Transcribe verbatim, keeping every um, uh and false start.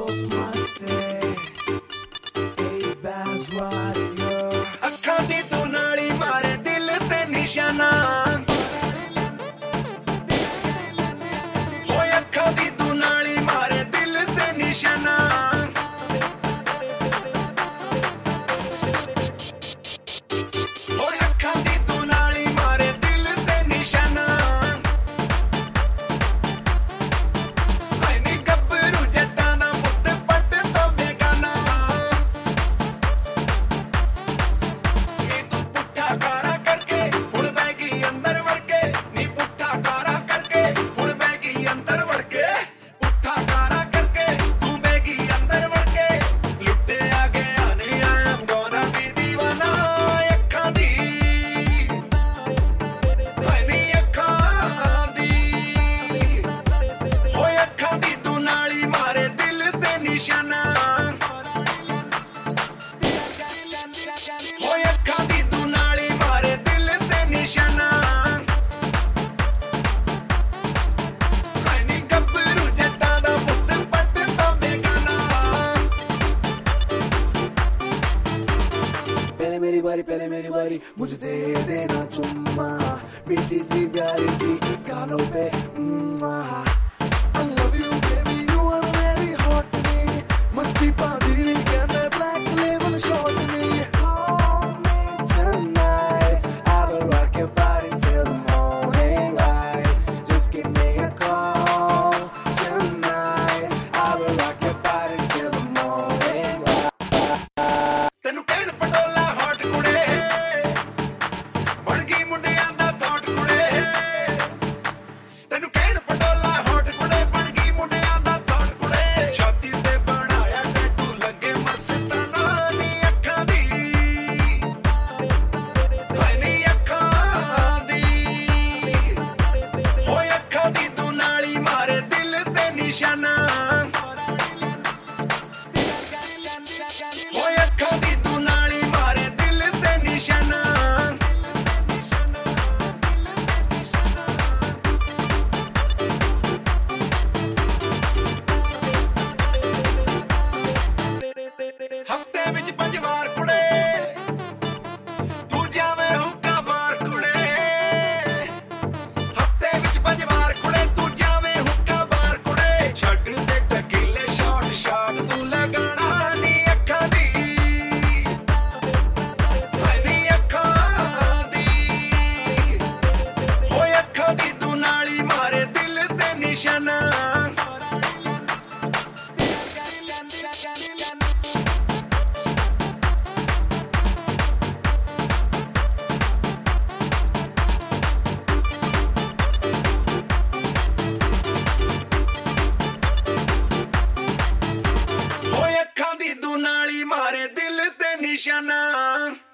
ਅੱਖਾਂ ਦੀ ਤੂੰ ਨਾਲੀ ਮਾਰੇ ਦਿਲ ਤੇ ਨਿਸ਼ਾਨਾ ਹੋਏ ਅੱਖਾਂ ਦੀ ਤੂੰ ਨਾਲੀ ਮਾਰੇ ਦਿਲ ਤੇ ਨਿਸ਼ਾਨਾ ਹੋਏ ਅੱਖਾਂ ਦੀ ਤੂੰ ਨਾਲੀ ਮਾਰੇ ਦਿਲ ਤੇ ਨਿਸ਼ਾਨਾ ਹਾਏ ਨੀ ਗੱਭਰੂ ਜੱਟਾਂ ਦਾ ਪੁੱਤ ਪੱਟ ਤੋਂ ਬੇਗਾਨਾ ਨੀ ਤੂੰ ਪੁੱਠਾ ਕਾਰਾ ਕਰਕੇ ਹੁਣ ਬਹਿ ਗਈ ਅੰਦਰ ਵੜ ਕੇ ਨੀ ਪੁੱਠਾ ਕਾਰਾ ਕਰਕੇ ਹੁਣ ਬਹਿ ਗਈ ਅੰਦਰ ਵੜ ਕੇ ਪੁੱਠਾ ਕਾਰਾ ਕਰਕੇ ਤੂੰ ਬਹਿ ਗਈ ਅੰਦਰ ਵੜ ਕੇ ਲੁੱਟੇ ਆ ਗਿਆ ਨੀ I am gonna be دیਵਾਨਾ ਅੱਖਾਂ ਦੀ ਹਾਏ ਨੀ ਅੱਖਾਂ ਦੀ ਹੋਏ ਅੱਖਾਂ ਦੀ ਤੂੰ ਨਾਲੀ ਮਾਰੇ ਦਿਲ ਤੇ ਨਿਸ਼ਾਨਾ ਹੋਏ ਅੱਖਾਂ ਦੀ ਤੂੰ ਨਾਲੀ ਮਾਰੇ ਦਿਲ ਤੇ ਨਿਸ਼ਾਨਾ ਹਾਏ ਨੀ ਗੱਭਰੂ ਜੱਟਾਂ ਦਾ ਪੁੱਤ ਪੱਟ ਤੋਂ ਬੇਗਾਨਾ पहले मेरी बारी पहले मेरी बारी मुझे दे देना चुम्मा मीठी सी प्यारी सी गालों पे I love you baby you are very hot to me मस्ती पाजी नहीं कहते black label short to me call me tonight I will rock your body till the morning light just give me a call tonight I will rock your body till the morning light ਤੈਨੂੰ ਕਹਿਣ ਪਟੋਲਾ hot ਕੁੜੇ ਬਣ ਗਈ ਮੁੰਡਿਆਂ ਦਾ thought ਕੁੜੇ ਤੈਨੂੰ ਕਹਿਣ ਪਟੋਲਾ hot ਕੁੜੇ ਬਣ ਗਈ ਮੁੰਡਿਆਂ ਦਾ ਥੌਟ ਕੁੜੇ ਛਾਤੀ ਤੇ ਬਣਾਇਆ ਟੈਟੂ ਲੱਗੇ ਮਸਤਾਨਾ ਨੀ ਅੱਖਾਂ ਦੀ ਹਾਏ ਨੀ ਅੱਖਾਂ ਦੀ ਹੋਏ ਅੱਖਾਂ ਦੀ ਤੂੰ ਨਾਲੀ ਮਾਰੇ ਦਿਲ ਤੇ ਨਿਸ਼ਾਨਾ ਹੋਏ ਅੱਖਾਂ ਦੀ ਤੂੰ ਨਾਲੀ ਮਾਰੇ ਦਿਲ ਤੇ ਨਿਸ਼ਾਨਾ ਹਫ਼ਤੇ ਵਿੱਚ ਪੰਜ ਵਾਰ ਕੁੜੇ ਤੂੰ ਜਾਵੇਂ ਹੁੱਕਾ ਬਾਰ ਕੁੜੇ ਹਫ਼ਤੇ ਵਿੱਚ ਪੰਜ ਵਾਰ ਕੁੜੇ ਤੂੰ ਜਾਵੇਂ ਹੁੱਕਾ ਬਾਰ ਕੁੜੇ ਛੱਡ ਦੇ ਟਕੀਲੇ ਸ਼ਾਟ ਸ਼ਾਟ ਤੂੰ ਲਗਾਣਾ ਨੀ ਅੱਖਾਂ ਦੀ ਹਾਏ ਨੀ ਅੱਖਾਂ ਦੀ ਹੋਏ ਅੱਖਾਂ ਦੀ ਤੂੰ ਨਾਲੀ ਮਾਰੇ ਦਿਲ ਤੇ ਨਿਸ਼ਾਨਾ ਹੋਏ ਅੱਖਾਂ ਦੀ ਤੂੰ ਨਾਲੀ ਮਾਰੇ ਦਿਲ ਤੇ ਨਿਸ਼ਾਨਾ